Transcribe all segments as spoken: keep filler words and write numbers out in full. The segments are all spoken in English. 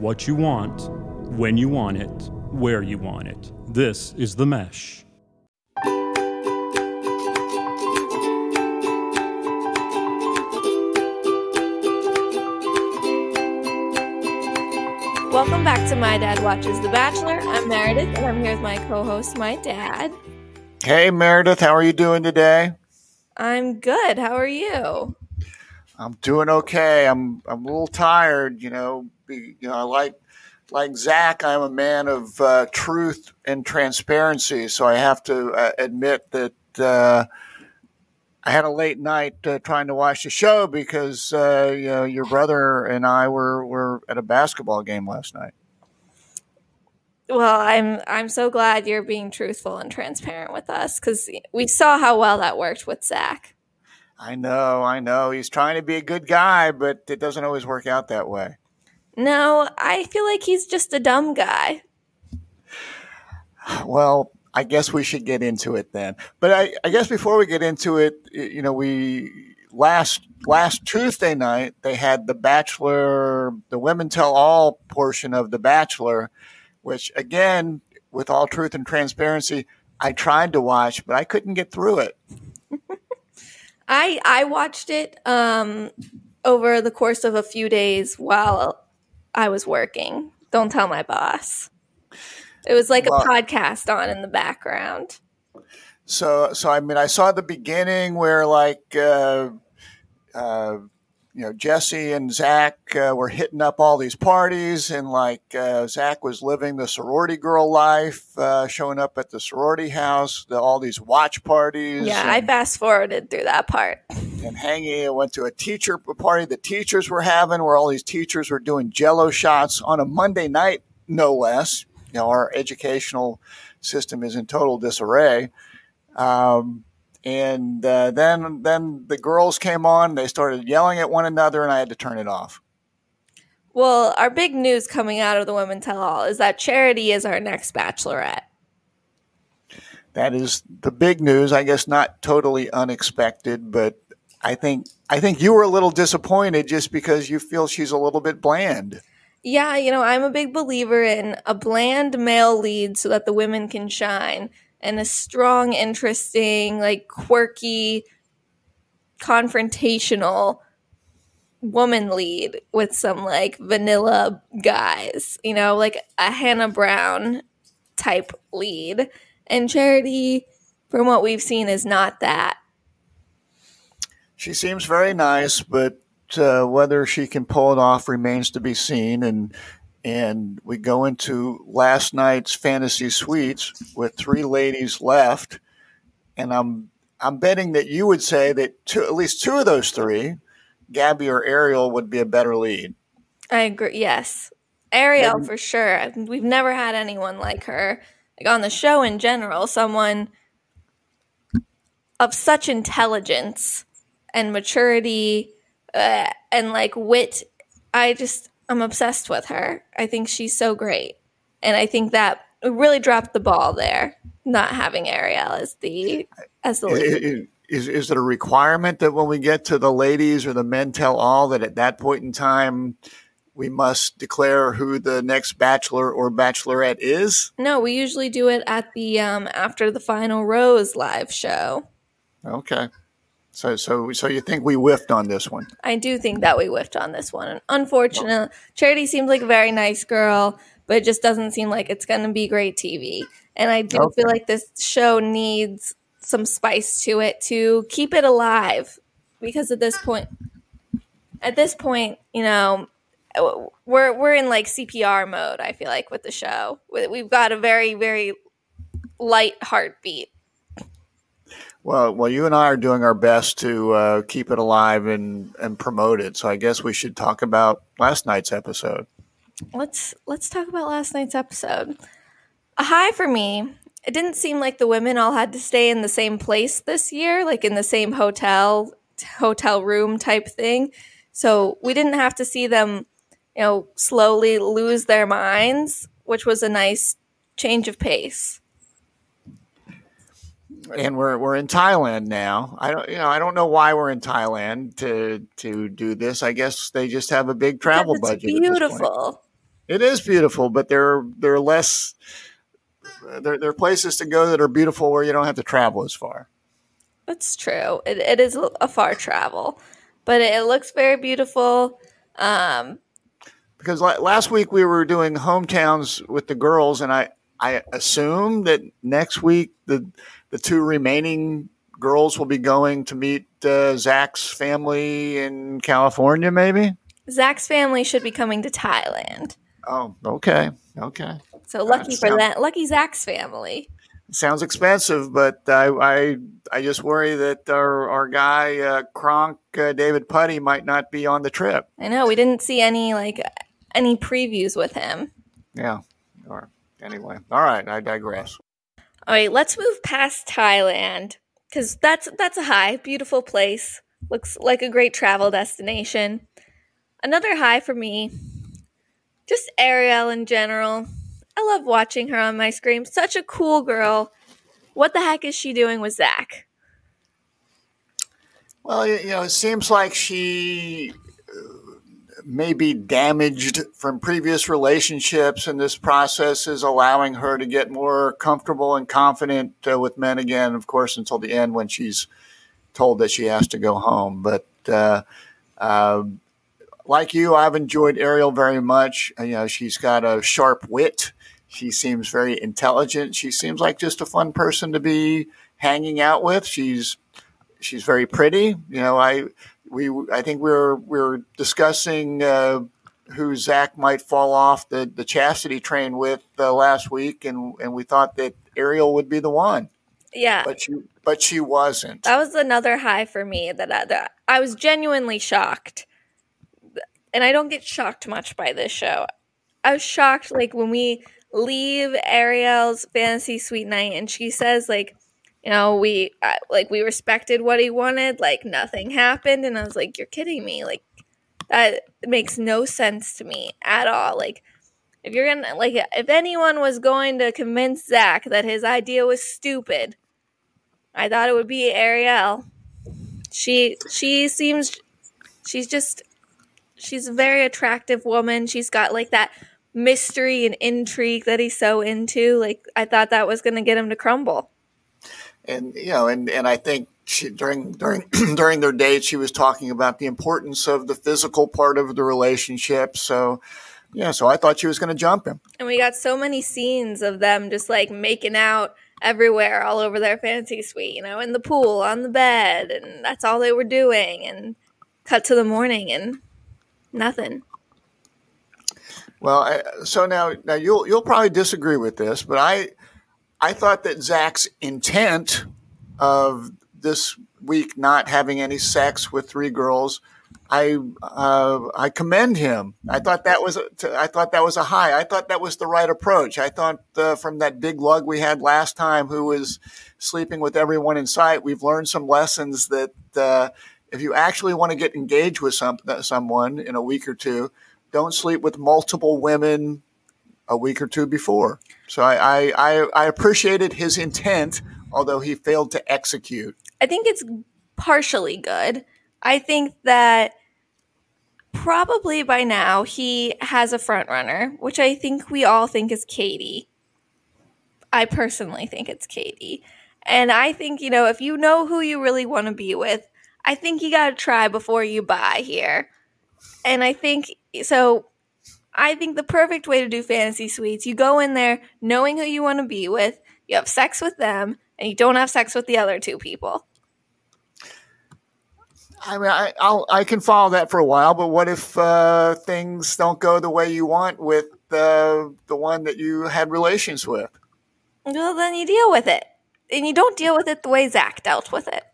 what you want, when you want it, where you want it. This is The Mesh. Welcome back to My Dad Watches The Bachelor. I'm Meredith, and I'm here with my co-host, my dad. Hey, Meredith. How are you doing today? I'm good. How are you? I'm doing okay. I'm I'm a little tired. You know, be, you know, like like Zach, I'm a man of uh, truth and transparency. So I have to uh, admit that uh, I had a late night uh, trying to watch the show because uh, you know your brother and I were were at a basketball game last night. Well, I'm I'm so glad you're being truthful and transparent with us because we saw how well that worked with Zach. I know, I know. He's trying to be a good guy, but it doesn't always work out that way. No, I feel like he's just a dumb guy. Well, I guess we should get into it then. But I, I guess before we get into it, you know, we last last Tuesday night they had the Bachelor, the Women Tell All portion of the Bachelor, which again, with all truth and transparency, I tried to watch, but I couldn't get through it. I I watched it um, over the course of a few days while I was working. Don't tell my boss. It was like well, a podcast on in the background. So, so I mean, I saw the beginning where like, uh, uh, you know, Jesse and Zach uh, were hitting up all these parties, and like uh, Zach was living the sorority girl life, uh, showing up at the sorority house, the, all these watch parties. Yeah, and, I fast forwarded through that part. And hanging, I went to a teacher party the teachers were having, where all these teachers were doing Jello shots on a Monday night, no less. You know, our educational system is in total disarray. Um, and uh, then then the girls came on. They started yelling at one another, and I had to turn it off. Well, our big news coming out of the Women Tell All is that Charity is our next Bachelorette. That is the big news. I guess not totally unexpected, but I think I think you were a little disappointed just because you feel she's a little bit bland. Yeah, you know, I'm a big believer in a bland male lead so that the women can shine, and a strong, interesting, like quirky, confrontational woman lead with some like vanilla guys, you know, like a Hannah Brown type lead. And Charity, from what we've seen, is not that. She seems very nice, but Uh, whether she can pull it off remains to be seen. And and we go into last night's fantasy suites with three ladies left, and I'm I'm betting that you would say that two, at least two of those three, Gabby or Ariel, would be a better lead. I agree. Yes, Ariel Maybe. for sure. We've never had anyone like her, like on the show in general. Someone of such intelligence and maturity. Uh, and like wit, I just, I'm obsessed with her. I think she's so great. And I think that we really dropped the ball there, not having Ariel as the, as the lead. Is, is it a requirement that when we get to the ladies or the men tell all that at that point in time, we must declare who the next bachelor or bachelorette is? No, we usually do it at the, um, after the final rose live show. Okay. So, so, so you think we whiffed on this one? I do think that we whiffed on this one. Unfortunately, oh. Charity seems like a very nice girl, but it just doesn't seem like it's going to be great T V. And I do okay. feel like this show needs some spice to it to keep it alive. Because at this point, at this point, you know, we're we're in like C P R mode. I feel like with the show, we've got a very very light heartbeat. Well, well, you and I are doing our best to uh, keep it alive and, and promote it. So I guess we should talk about last night's episode. Let's let's talk about last night's episode. A high for me. It didn't seem like the women all had to stay in the same place this year, like in the same hotel hotel room type thing. So we didn't have to see them, you know, slowly lose their minds, which was a nice change of pace. And we're we're in Thailand now. I don't you know I don't know why we're in Thailand to to do this. I guess they just have a big travel it's budget. Beautiful. It is beautiful, but there there are less. There, there are places to go that are beautiful where you don't have to travel as far. That's true. It, it is a far travel, but it, it looks very beautiful. Um, because last week we were doing hometowns with the girls, and I, I assume that next week the the two remaining girls will be going to meet uh, Zach's family in California, maybe? Zach's family should be coming to Thailand. Oh, okay. Okay. So lucky for that. Lucky Zach's family. Sounds expensive, but I I, I just worry that our, our guy, uh, Kronk, uh, David Putty, might not be on the trip. I know. We didn't see any, like, any previews with him. Yeah. Or anyway. All right. I digress. All right. Let's move past Thailand because that's, that's a high. Beautiful place. Looks like a great travel destination. Another high for me, just Ariel in general. I love watching her on my screen. Such a cool girl. What the heck is she doing with Zach? Well, you know, it seems like she may be damaged from previous relationships, and this process is allowing her to get more comfortable and confident uh, with men again, of course, until the end when she's told that she has to go home. But uh, uh, like you, I've enjoyed Ariel very much. You know, she's got a sharp wit. She seems very intelligent. She seems like just a fun person to be hanging out with. She's she's very pretty. You know, I we I think we were we were discussing uh, who Zach might fall off the, the chastity train with uh, last week, and and we thought that Ariel would be the one. Yeah, but she but she wasn't. That was another high for me. That I, that I was genuinely shocked, and I don't get shocked much by this show. I was shocked, like when we leave Ariel's fantasy suite night and she says, like, you know, we uh, like we respected what he wanted, like nothing happened, and I was like, you're kidding me. Like, that makes no sense to me at all. Like, if you're gonna, like, if anyone was going to convince Zach that his idea was stupid, I thought it would be Ariel. She she seems she's just she's a very attractive woman. She's got like that mystery and intrigue that he's so into. Like, I thought that was going to get him to crumble. And you know, and, and I think she, during during during their date, she was talking about the importance of the physical part of the relationship. So, yeah, so I thought she was going to jump him. And we got so many scenes of them just like making out everywhere, all over their fantasy suite. You know, in the pool, on the bed, and that's all they were doing. And cut to the morning, and nothing. Well, I, so now, now you'll you'll probably disagree with this, but I I thought that Zach's intent of this week not having any sex with three girls, I uh, I commend him. I thought that was a, I thought that was a high. I thought that was the right approach. I thought uh, from that big lug we had last time, who was sleeping with everyone in sight, we've learned some lessons that uh, if you actually want to get engaged with some someone in a week or two, don't sleep with multiple women a week or two before. So I, I, I appreciated his intent, although he failed to execute. I think it's partially good. I think that probably by now he has a front runner, which I think we all think is Katie. I personally think it's Katie. And I think, you know, if you know who you really want to be with, I think you got to try before you buy here. And I think, so I think the perfect way to do fantasy suites, you go in there knowing who you want to be with, you have sex with them, and you don't have sex with the other two people. I mean, I I'll, I can follow that for a while, but what if uh, things don't go the way you want with uh, the one that you had relations with? Well, then you deal with it. And you don't deal with it the way Zach dealt with it.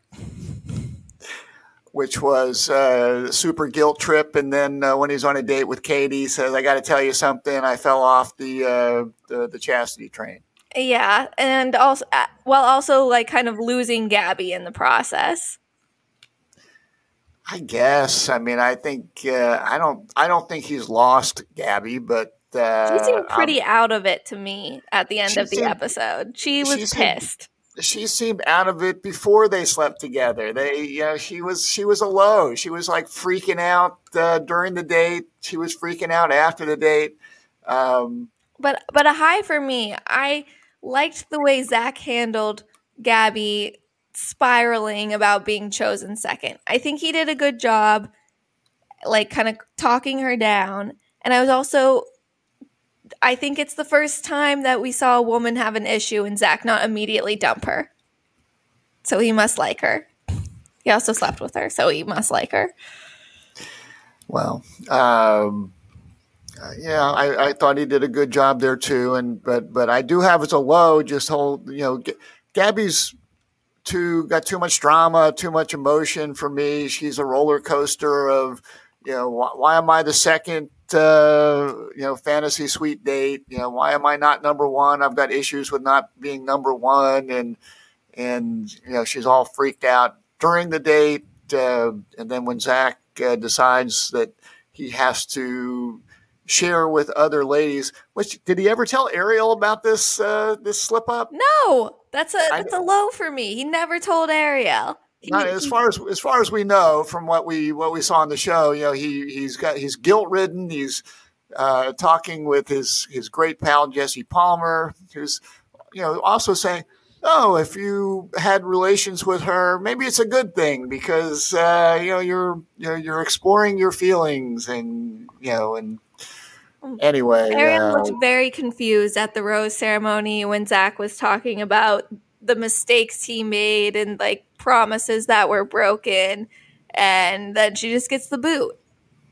Which was uh, a super guilt trip. And then uh, when he's on a date with Katie, he says, I got to tell you something. I fell off the, uh, the the chastity train. Yeah. And also, uh, well, also like kind of losing Gabby in the process. I guess. I mean, I think uh, I don't. I don't think he's lost Gabby, but uh, she seemed pretty um, out of it to me at the end of the seemed, episode. She was she pissed. Seemed, she seemed out of it before they slept together. They, you know, she was she was alone. She was like freaking out uh, during the date. She was freaking out after the date. Um, But but a high for me. I liked the way Zach handled Gabby spiraling about being chosen second. I think he did a good job, like kind of talking her down. And I was also, I think it's the first time that we saw a woman have an issue and Zach not immediately dump her. So he must like her. He also slept with her, so he must like her. well, um, yeah, I, I thought he did a good job there too. And but but I do have as a low just whole you know G- Gabby's too got too much drama, too much emotion for me. She's a roller coaster of you know why, why am I the second uh, you know fantasy suite date? You know why am I not number one? I've got issues with not being number one, and and you know she's all freaked out during the date, uh, and then when Zach uh, decides that he has to share with other ladies. Which did he ever tell Ariel about this uh, this slip up? No, that's a I- that's a low for me. He never told Ariel. He, Not as he- far as as far as we know from what we what we saw on the show. You know, he he's got he's guilt ridden. He's uh, talking with his his great pal Jesse Palmer, who's you know also saying, "Oh, if you had relations with her, maybe it's a good thing because uh, you know you're you're you're exploring your feelings and you know and." Anyway, Ariel uh, looked very confused at the rose ceremony when Zach was talking about the mistakes he made and like promises that were broken, and then she just gets the boot.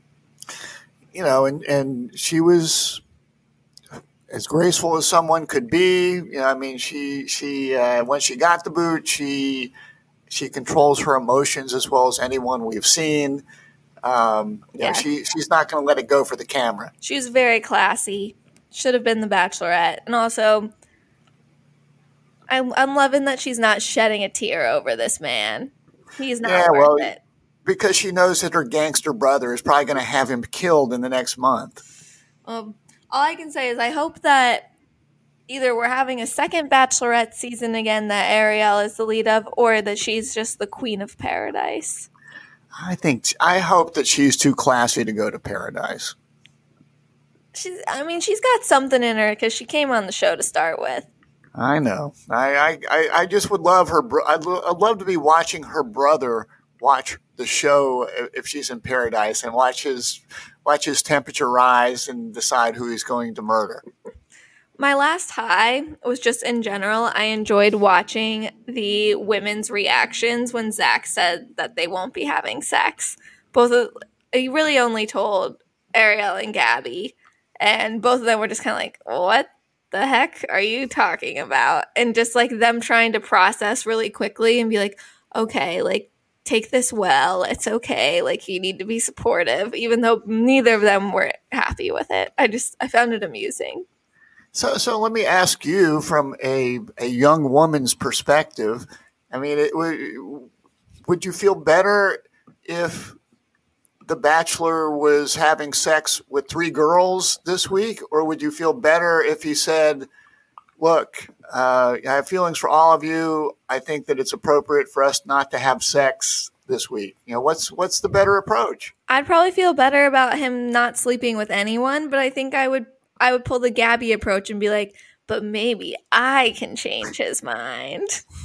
you know, and, and she was as graceful as someone could be. You know, I mean, she she uh, when she got the boot, she she controls her emotions as well as anyone we've seen. Um, you know, Yeah. she she's not going to let it go for the camera. She was very classy. Should have been the Bachelorette, and also, I'm I'm loving that she's not shedding a tear over this man. He's not Yeah, worth well, it. because she knows that her gangster brother is probably going to have him killed in the next month. Um, all I can say is I hope that either we're having a second Bachelorette season again that Ariel is the lead of, or that she's just the queen of paradise. I think I hope that she's too classy to go to paradise. She's, I mean, she's got something in her because she came on the show to start with. I know. I I, I, I just would love her. Bro- I'd, lo- I'd love to be watching her brother watch the show if she's in paradise and watch his watch his temperature rise and decide who he's going to murder. My last high was just in general. I enjoyed watching the women's reactions when Zach said that they won't be having sex. Both of he really only told Ariel and Gabby, and both of them were just kind of like, "What the heck are you talking about?" And just like them trying to process really quickly and be like, "Okay, like take this well. It's okay. Like you need to be supportive," even though neither of them were happy with it. I just I found it amusing. So so let me ask you from a a young woman's perspective. I mean, it, would would you feel better if The Bachelor was having sex with three girls this week, or would you feel better if he said, look, uh, I have feelings for all of you. I think that it's appropriate for us not to have sex this week. You know, what's what's the better approach? I'd probably feel better about him not sleeping with anyone, but I think I would I would pull the Gabby approach and be like, but maybe I can change his mind.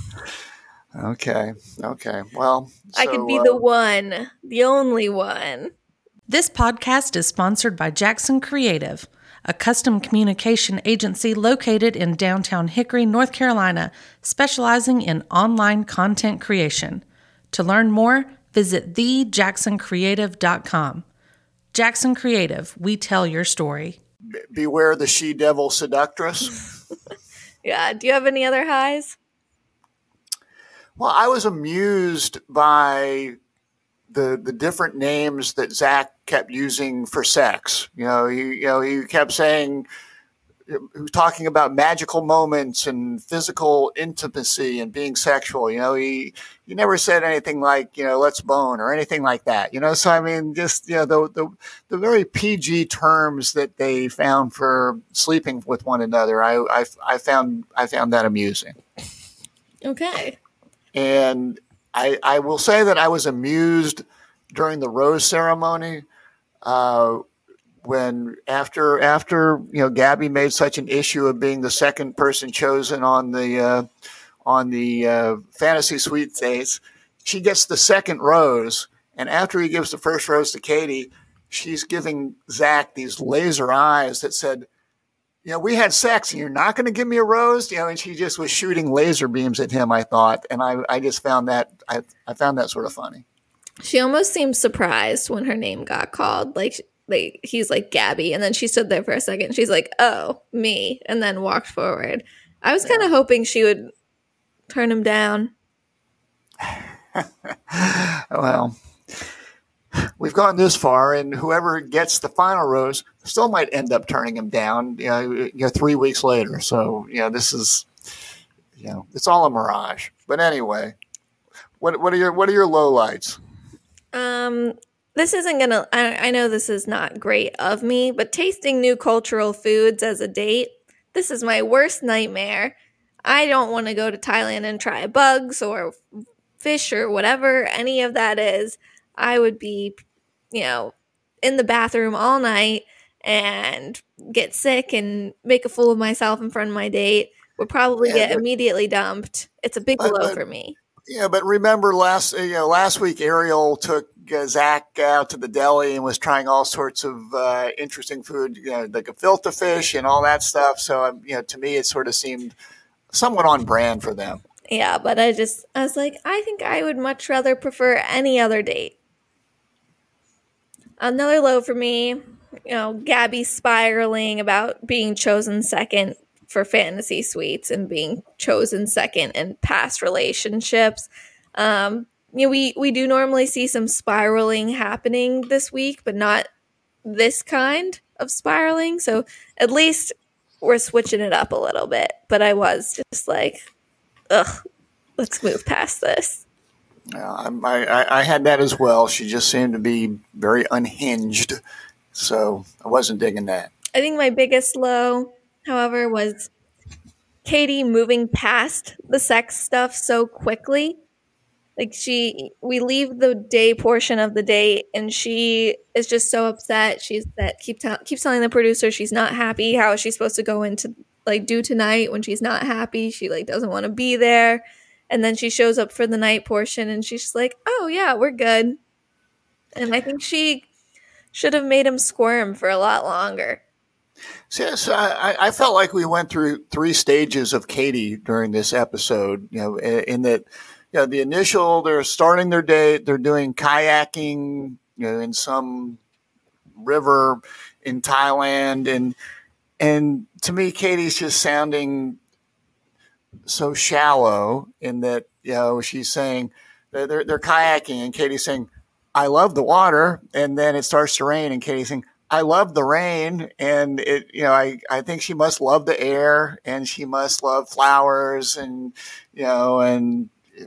Okay. Okay. Well, I so, could be uh, the one, the only one. This podcast is sponsored by Jackson Creative, a custom communication agency located in downtown Hickory, North Carolina, specializing in online content creation. To learn more, visit the jackson creative dot com. Jackson Creative, we tell your story. beware the she-devil seductress. Yeah. Do you have any other highs? Well, I was amused by the the different names that Zach kept using for sex. You know, he you know he kept saying he was talking about magical moments and physical intimacy and being sexual. You know, he he never said anything like, you know, let's bone or anything like that. You know, so I mean, just you know the the the very P G terms that they found for sleeping with one another. I I, I found I found that amusing. Okay. And I, I will say that I was amused during the rose ceremony uh, when after after you know Gabby made such an issue of being the second person chosen on the uh, on the uh, fantasy suite dates, she gets the second rose, and after he gives the first rose to Katie, she's giving Zach these laser eyes that said, you know, we had sex and you're not going to give me a rose, you know, and she just was shooting laser beams at him, I thought. And I, I just found that, I, I found that sort of funny. She almost seemed surprised when her name got called. Like, like he's like, Gabby. And then she stood there for a second. She's like, oh, me. And then walked forward. I was kind of yeah. hoping she would turn him down. Well, we've gone this far, and whoever gets the final rose still might end up turning him down, you know, you know, three weeks later. So, you know, this is, you know, it's all a mirage. But anyway, what what are your what are your lowlights? Um, this isn't gonna. I, I know this is not great of me, but tasting new cultural foods as a date, this is my worst nightmare. I don't want to go to Thailand and try bugs or fish or whatever any of that is. I would be, you know, in the bathroom all night and get sick and make a fool of myself in front of my date. Would probably yeah, get but, immediately dumped. It's a big but, blow but, for me. Yeah, but remember last you know last week Ariel took uh, Zach out to the deli and was trying all sorts of uh, interesting food, you know, like a gefilte fish and all that stuff. So um, you know, to me, it sort of seemed somewhat on brand for them. Yeah, but I just I was like, I think I would much rather prefer any other date. Another low for me, you know, Gabby spiraling about being chosen second for fantasy suites and being chosen second in past relationships. Um, you know, we, we do normally see some spiraling happening this week, but not this kind of spiraling. So at least we're switching it up a little bit. But I was just like, ugh, let's move past this. Yeah, I, I, I had that as well. She just seemed to be very unhinged, so I wasn't digging that. I think my biggest low, however, was Katie moving past the sex stuff so quickly. Like she, we leave the day portion of the date, and she is just so upset. She's that keep t- keeps telling the producer she's not happy. How is she supposed to go into like do tonight when she's not happy? She like doesn't want to be there. And then she shows up for the night portion and she's just like, oh, yeah, we're good. And I think she should have made him squirm for a lot longer. So, so I, I felt like we went through three stages of Katie during this episode, you know, in that, you know, the initial, they're starting their day, they're doing kayaking, you know, in some river in Thailand. And, and to me, Katie's just sounding so shallow in that, you know, she's saying they're, they're, they're kayaking and Katie's saying, I love the water. And then it starts to rain and Katie's saying, I love the rain. And it, you know, I, I think she must love the air and she must love flowers and, you know, and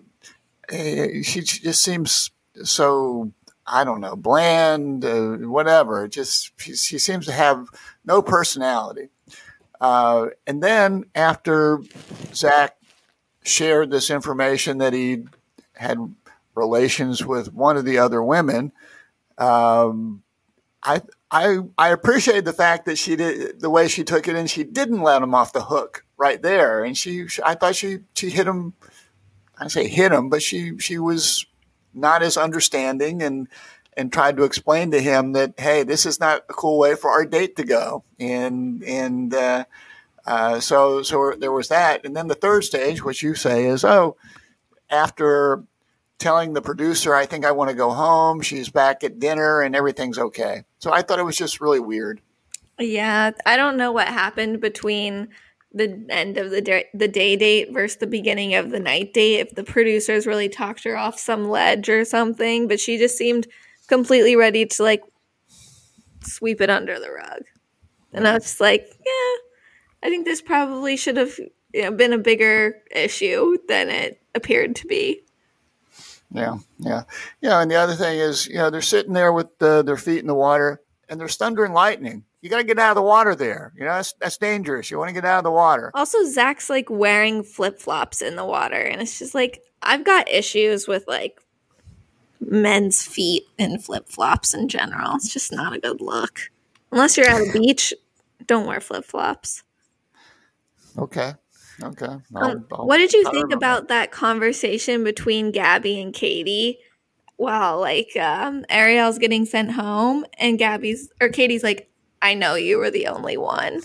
it, she just seems so, I don't know, bland, uh, whatever. It just, she, she seems to have no personality. Uh, and then after Zach shared this information that he had relations with one of the other women, um, I I I appreciated the fact that she did the way she took it, and she didn't let him off the hook right there. And she, I thought she she hit him. I say hit him, but she she was not as understanding and. and tried to explain to him that, hey, this is not a cool way for our date to go. And, and, uh, uh, so, so there was that. And then the third stage, which you say is, oh, after telling the producer, I think I want to go home, she's back at dinner and everything's okay. So I thought it was just really weird. Yeah. I don't know what happened between the end of the day, the day date versus the beginning of the night date. If the producers really talked her off some ledge or something, but she just seemed completely ready to like sweep it under the rug. And I was just like, yeah, I think this probably should have, you know, been a bigger issue than it appeared to be. Yeah, yeah. Yeah, and the other thing is, you know, they're sitting there with uh, their feet in the water and there's thunder and lightning. You got to get out of the water there. You know, that's, that's dangerous. You want to get out of the water. Also, Zach's like wearing flip-flops in the water. And it's just like, I've got issues with like men's feet in flip-flops in general. It's just not a good look. Unless you're at a beach, don't wear flip flops. Okay. Okay. I'll, Um, I'll what did you try to think remember. about that conversation between Gabby and Katie while like um, Ariel's getting sent home and Gabby's or Katie's like, I know you were the only one.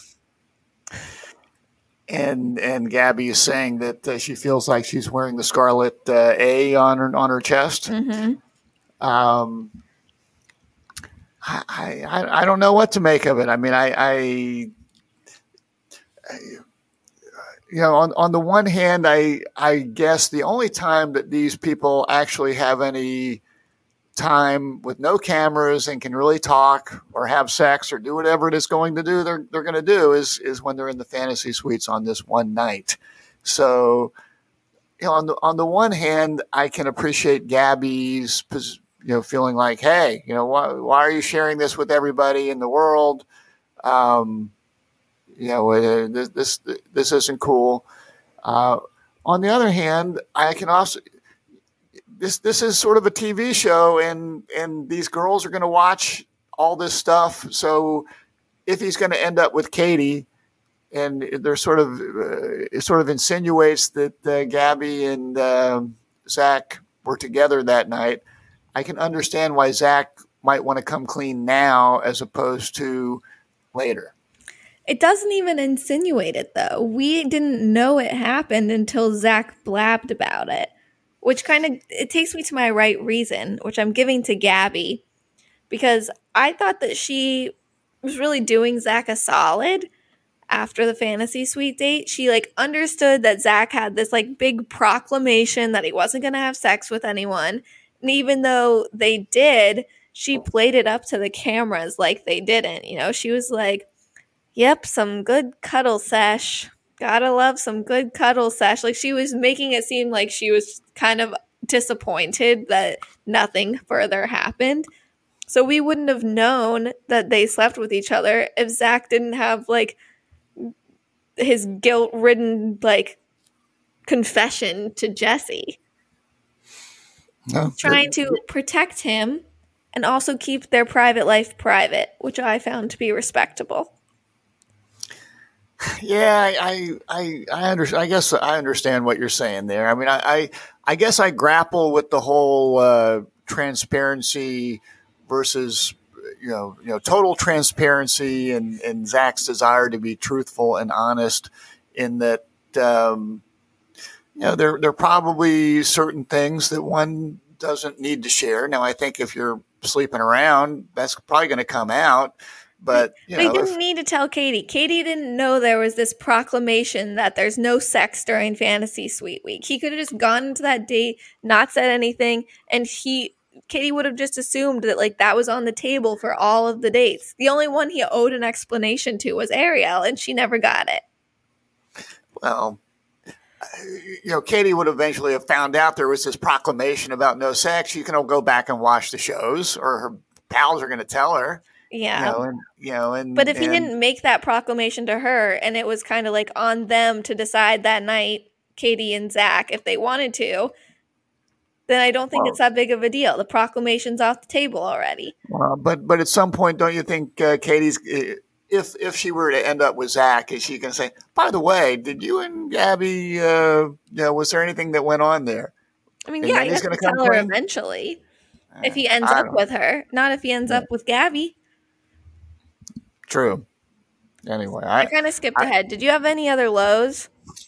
And and Gabby is saying that uh, she feels like she's wearing the scarlet uh, A on her on her chest. Mm-hmm. Um, I, I I don't know what to make of it. I mean, I, I you know, on on the one hand, I I guess the only time that these people actually have any time with no cameras and can really talk or have sex or do whatever it is going to do they're they're going to do is is when they're in the fantasy suites on this one night. So, you know, on the on the one hand, I can appreciate Gabby's, you know, feeling like, hey, you know, why why are you sharing this with everybody in the world? Um, you know, uh, this this this isn't cool. Uh, on the other hand, I can also. This this is sort of a T V show, and and these girls are going to watch all this stuff. So if he's going to end up with Katie, and they're sort of uh, it sort of insinuates that uh, Gabby and uh, Zach were together that night, I can understand why Zach might want to come clean now as opposed to later. It doesn't even insinuate it though. We didn't know it happened until Zach blabbed about it. Which kind of, it takes me to my right reason, which I'm giving to Gabby, because I thought that she was really doing Zach a solid after the fantasy suite date. She like understood that Zach had this like big proclamation that he wasn't going to have sex with anyone. And even though they did, she played it up to the cameras like they didn't. You know, she was like, yep, some good cuddle sesh. Gotta love some good cuddle sesh. Like she was making it seem like she was kind of disappointed that nothing further happened. So we wouldn't have known that they slept with each other if Zach didn't have like his guilt-ridden like confession to Jesse. No, Trying it, to protect him and also keep their private life private, which I found to be respectable. Yeah, I, I, I understand. I guess I understand what you're saying there. I mean, I, I, I guess I grapple with the whole uh, transparency versus, you know, you know, total transparency and, and Zach's desire to be truthful and honest. In that, um, you know, there, there are probably certain things that one doesn't need to share. Now, I think if you're sleeping around, that's probably going to come out. But, you but know, he didn't if, need to tell Katie. Katie didn't know there was this proclamation that there's no sex during Fantasy Suite Week. He could have just gone into that date, not said anything, and he Katie would have just assumed that like that was on the table for all of the dates. The only one he owed an explanation to was Ariel, and she never got it. Well, you know, Katie would eventually have found out there was this proclamation about no sex. You can all go back and watch the shows, or her pals are going to tell her. Yeah. You know, and, you know, and, but if he and, didn't make that proclamation to her and it was kind of like on them to decide that night, Katie and Zach, if they wanted to, then I don't think well, it's that big of a deal. The proclamation's off the table already. Uh, but but at some point, don't you think uh, Katie's, if if she were to end up with Zach, is she going to say, by the way, did you and Gabby, uh, you know, was there anything that went on there? I mean, and yeah, he has to tell her clean? eventually uh, if he ends I up with her, not if he ends yeah. up with Gabby. True. Anyway, I, I kind of skipped I, ahead. Did you have any other lows?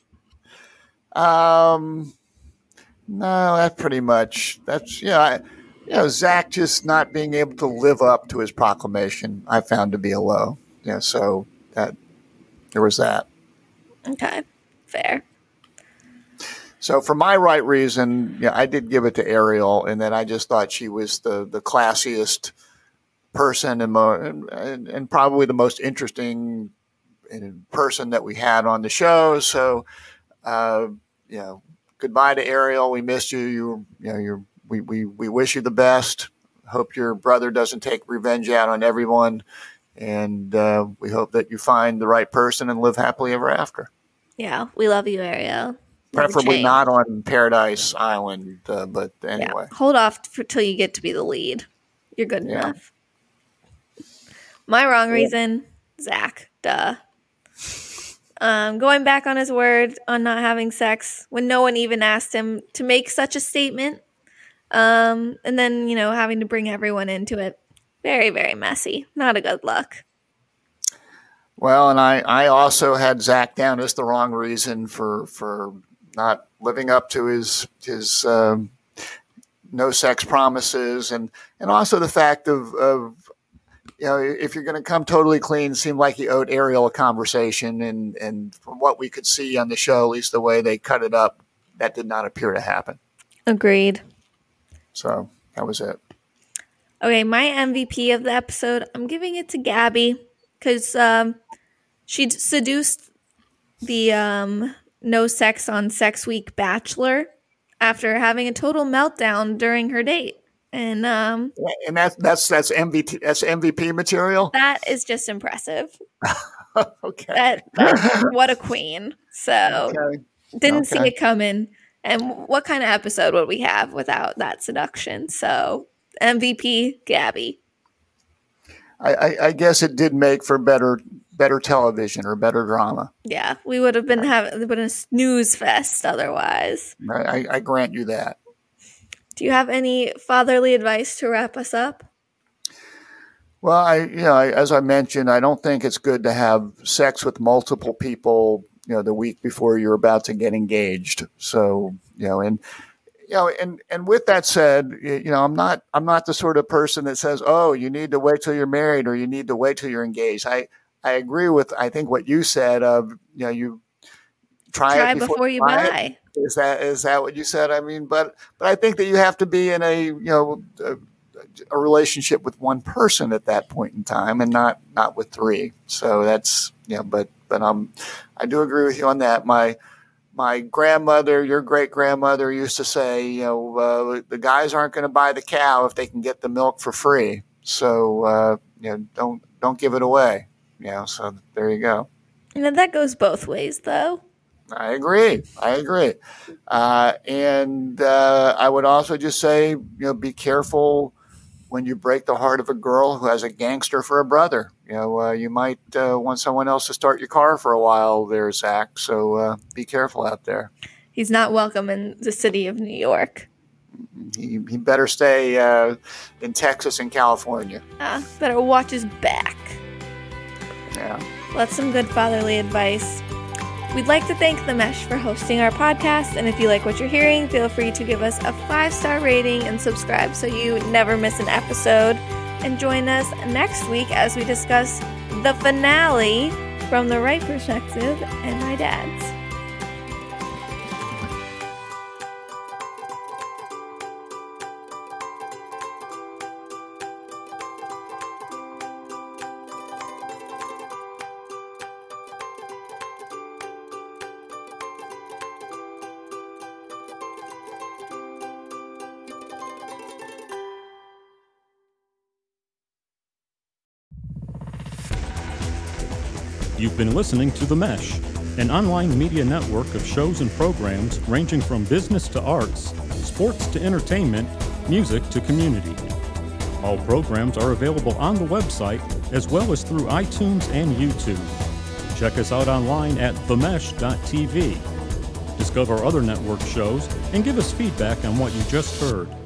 Um, no, that's pretty much. That's yeah. I, you know, Zach just not being able to live up to his proclamation, I found to be a low. Yeah, so that there was that. Okay, fair. So for my right reason, yeah, I did give it to Ariel, and then I just thought she was the the classiest person and, mo- and and probably the most interesting person that we had on the show. So, uh, you know, goodbye to Ariel. We missed you. You, you know, you're, we, we, we wish you the best. Hope your brother doesn't take revenge out on everyone. And uh, we hope that you find the right person and live happily ever after. Yeah. We love you, Ariel. Preferably not on Paradise Island. Uh, but anyway, yeah. Hold off for, till you get to be the lead. You're good yeah. enough. My wrong reason, Zach. Duh. Um, going back on his word on not having sex when no one even asked him to make such a statement. Um, and then, you know, having to bring everyone into it. Very, very messy. Not a good look. Well, and I, I also had Zach down as the wrong reason for for not living up to his his um, no sex promises, and, and also the fact of, of you know, if you're going to come totally clean, it seemed like he owed Ariel a conversation, and, and from what we could see on the show, at least the way they cut it up, that did not appear to happen. Agreed. So that was it. Okay, my M V P of the episode, I'm giving it to Gabby because um, she seduced the um, no sex on sex week bachelor after having a total meltdown during her date. And um, and that's that's that's M V P that's M V P material. That is just impressive. Okay, that, that what a queen. So okay. didn't okay. see it coming. And what kind of episode would we have without that seduction? So M V P Gabby. I, I, I guess it did make for better better television or better drama. Yeah, we would have been having been a snooze fest otherwise. I, I grant you that. Do you have any fatherly advice to wrap us up? Well, I you know I, as I mentioned, I don't think it's good to have sex with multiple people, you know, the week before you're about to get engaged. So you know, and you know, and and with that said, you know, I'm not I'm not the sort of person that says, oh, you need to wait till you're married or you need to wait till you're engaged. I I agree with I think what you said of you know you try, try it before, before you buy buy. It. Is that is that what you said? I mean, but but I think that you have to be in a you know a, a relationship with one person at that point in time, and not not with three. So that's you know, but but um, I do agree with you on that. My my grandmother, your great grandmother, used to say, you know, uh, the guys aren't going to buy the cow if they can get the milk for free. So uh, you know, don't don't give it away. You know, so there you go. You know, that goes both ways, though. I agree. I agree. Uh, and uh, I would also just say, you know, be careful when you break the heart of a girl who has a gangster for a brother. You know, uh, you might uh, want someone else to start your car for a while there, Zach. So uh, be careful out there. He's not welcome in the city of New York. He, he better stay uh, in Texas and California. Uh, better watch his back. Yeah. Well, that's some good fatherly advice. We'd like to thank The Mesh for hosting our podcast, and if you like what you're hearing, feel free to give us a five-star rating and subscribe so you never miss an episode. And join us next week as we discuss the finale from the right perspective and my dad's. You've been listening to The Mesh, an online media network of shows and programs ranging from business to arts, sports to entertainment, music to community. All programs are available on the website as well as through iTunes and YouTube. Check us out online at the mesh dot t v. Discover other network shows and give us feedback on what you just heard.